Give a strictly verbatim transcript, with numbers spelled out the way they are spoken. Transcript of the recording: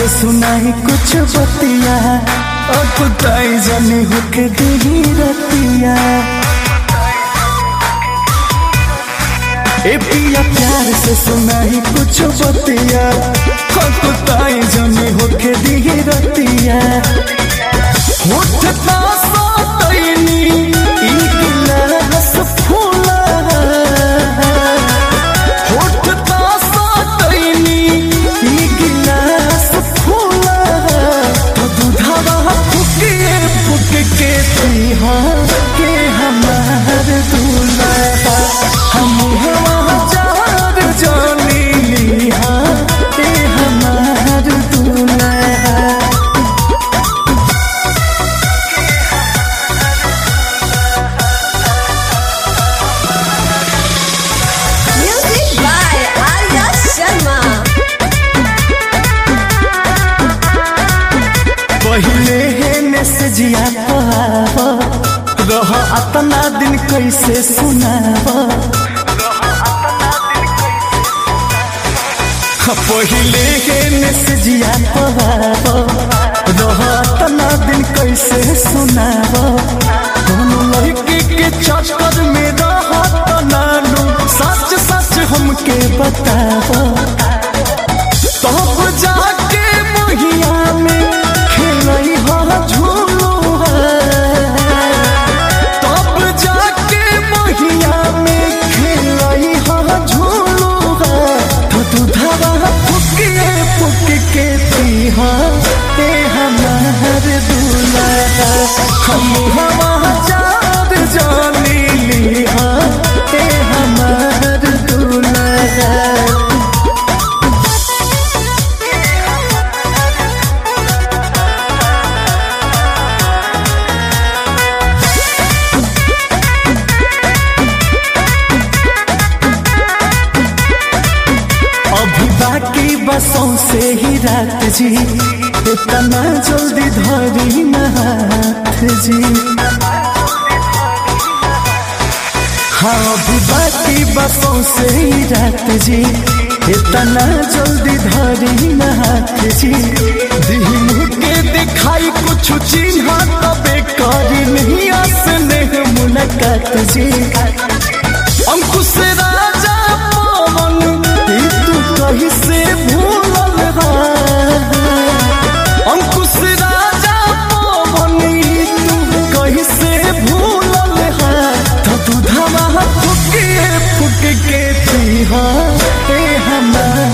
से सुनाई कुछ बतिया और कुताई जानी होके दी रतिया। ए पिया प्यार से सुनाई कुछ बतिया और कुताई जानी होके दी रतिया। उठता सोतैनी ई गिलास फूला, उठता सोतैनी ई गिलास फूला। तो दूधवा फुके फुके के पिहा के हमार दूल्हा। हम हवा चार जानी लिहा के हमार दूल्हा। पहले है मैसेजिया पावा रह अतना दिन कैसे सुनावा। पहले है मैसेजिया पावा रह अतना दिन कैसे सुनावा। दोनों लड़की के चक्कर में रहत नानू सच सच हमके बतावा। तब जाके मोहिया में खेलई हो झूलू है, तब जाके मोहिया में खेलई हो झूलू है। तो दूधवा फुके फुके के पीहा ते हमार दूल्हा। हम हवा चार जानी लिहा ते हमार दूल्हा। बाकी बसों से ही रात जी इतना जल्दी धरी न हाथ जी। हाँ अभी बाकी बसों से ही रात जी इतना जल्दी धरी न हाथ जी। दिल के दिखाई कुछ चिन्ह तबे करी नहीं आसने मुलाकात जी। अंकुश राजा पवन कहीं से भूलल अंकुश राजा पवन तू कहीं से भूलल है। तो दूधवा फुके फुके के पीहा ए हमार